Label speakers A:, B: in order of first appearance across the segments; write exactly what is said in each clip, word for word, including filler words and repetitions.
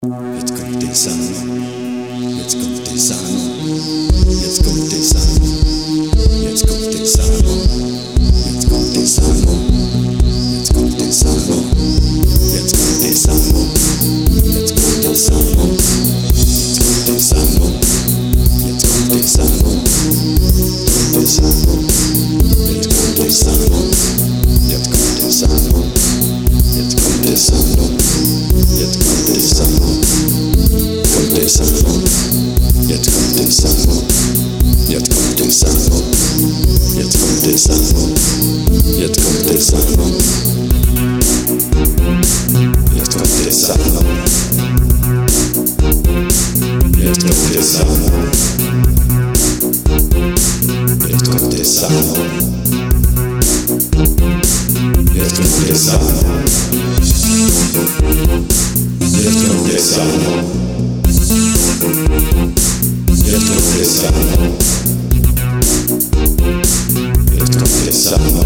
A: Jetzt kommt der Sano, jetzt kommt der Sano, jetzt kommt der Sano, jetzt kommt der Sano, jetzt kommt der Sano, jetzt kommt der Sano, jetzt kommt der Sano, jetzt kommt der Sano, jetzt kommt der Sano, jetzt kommt der Sano, der Sano, jetzt kommt der Sano, jetzt kommt der Sano, jetzt kommt der Sano. Jetzt kommt der Sano, kommt der Sano, jetzt kommt der Sano, jetzt kommt der Sano, jetzt kommt der Sano, jetzt kommt der Sano, jetzt kommt der Sano, jetzt kommt der Sano, jetzt kommt der Sano, jetzt kommt der Sano. Jetzt kommt der Sano, jetzt kommt der Sano, jetzt kommt der Sano,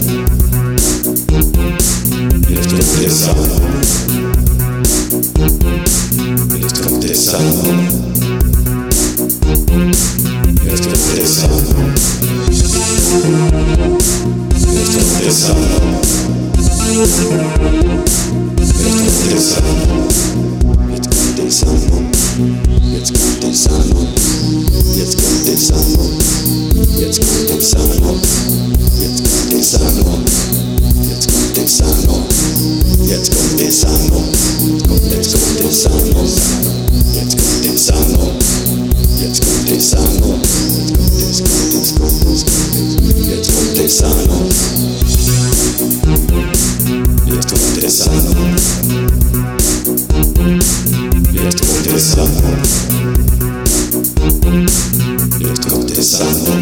A: jetzt kommt der Sano, jetzt kommt der Sano, jetzt kommt der Sano, jetzt kommt der Sano. Jetzt kommt der Sano, jetzt kommt der Sano, jetzt kommt der Sano, jetzt kommt der Sano, jetzt kommt der Sano, jetzt kommt der Sano, jetzt kommt der Sano, jetzt kommt der Sano, jetzt kommt der Sano, jetzt kommt der Sano, jetzt kommt der Sano, jetzt kommt der Sano. Jetzt kommt der Sano, jetzt kommt der Sano,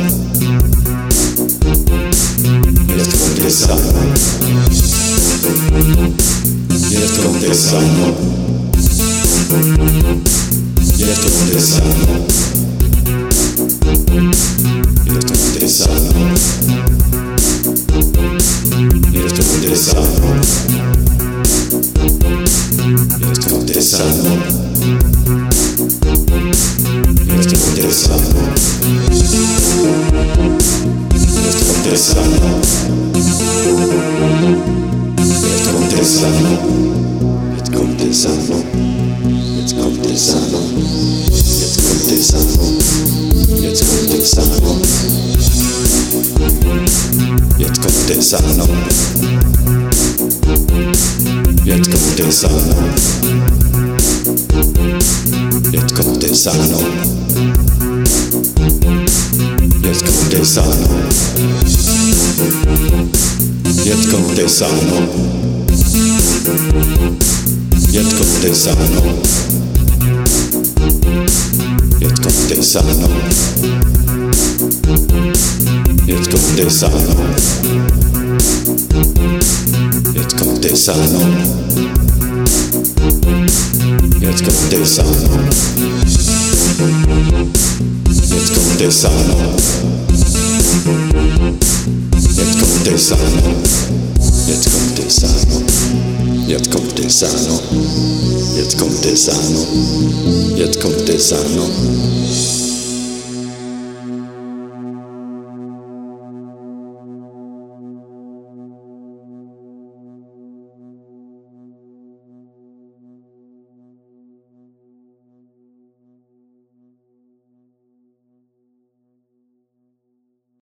A: jetzt kommt der Sano, jetzt kommt der Sano, jetzt kommt der Sano, jetzt kommt der Sano, jetzt kommt der Sano. Jetzt kommt der Sano, jetzt kommt der Sano, jetzt kommt der Sano, jetzt kommt der Sano, jetzt kommt der Sano, jetzt kommt der Sano, jetzt kommt der Sano, jetzt kommt der Sano, jetzt kommt der Sano. Jetzt kommt der Sano, jetzt kommt der Sano, jetzt kommt der Sano, jetzt kommt der Sano, jetzt kommt der Sano, jetzt kommt der Sano, jetzt kommt der Sano. Jetzt kommt der Sano, jetzt kommt der Sano, jetzt kommt der Sano, jetzt kommt der Sano, jetzt kommt der Sano, jetzt kommt der Sano, jetzt kommt der Sano, jetzt kommt der Sano.